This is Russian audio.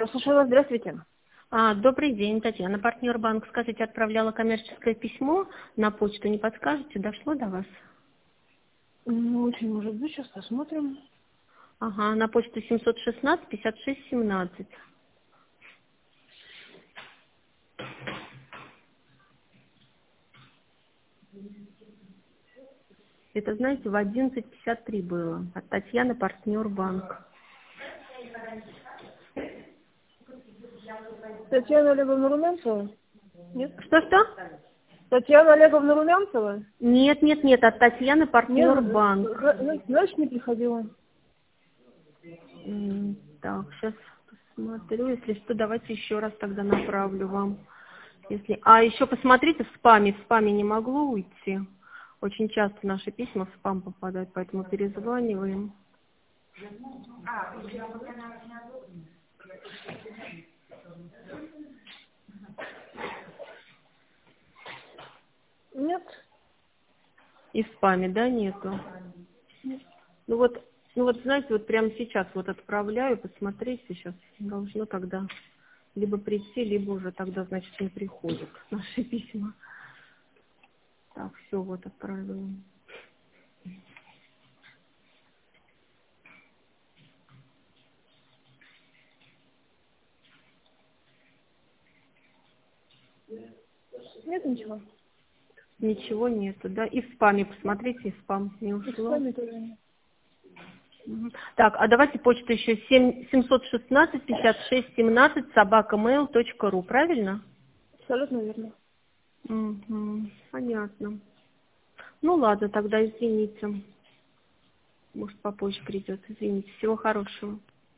Я слушаю вас, здравствуйте. Добрый день, Татьяна, партнер банк. Скажите, отправляла коммерческое письмо на почту, не подскажете, дошло до вас? Ну, очень может быть, сейчас посмотрим. Ага, на почту 716-56-17. Это, знаете, в 11:53 было. От Татьяны, партнер банк. Татьяна Олеговна Румянцева? Нет? Что-что? Татьяна Олеговна Румянцева? Нет, от Татьяны, партнер Нет, банк. значит, не приходила. Так, сейчас посмотрю. Если что, давайте еще раз тогда направлю вам. Еще посмотрите в спаме. В спаме не могло уйти. Очень часто наши письма в спам попадают, поэтому перезваниваем. Нет. И в спаме, да, нету? Ну вот, знаете, вот прямо сейчас вот отправляю, посмотрите, сейчас должно тогда либо прийти, либо уже тогда, значит, не приходят наши письма. Так, все, вот отправила. Нет ничего. Ничего нету, да? И в спаме посмотрите, и в спам не И с ушло. вами тоже нет. Мгм. Так, а давайте почту еще 716-56-17 @mail.ru, правильно? Абсолютно верно. Понятно. Ну ладно, тогда извините. Может, попозже придет. Извините. Всего хорошего.